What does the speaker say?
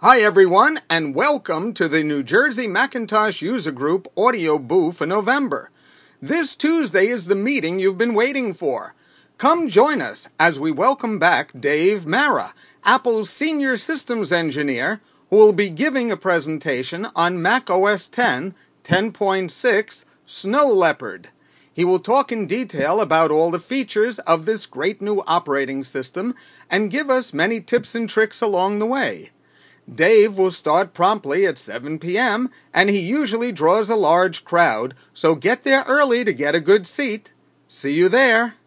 Hi everyone, and welcome to the New Jersey Macintosh User Group Audio Boo for November. This Tuesday is the meeting you've been waiting for. Come join us as we welcome back Dave Mara, Apple's Senior Systems Engineer, who will be giving a presentation on Mac OS X 10.6 Snow Leopard. He will talk in detail about all the features of this great new operating system and give us many tips and tricks along the way. Dave will start promptly at 7 p.m., and he usually draws a large crowd, so get there early to get a good seat. See you there.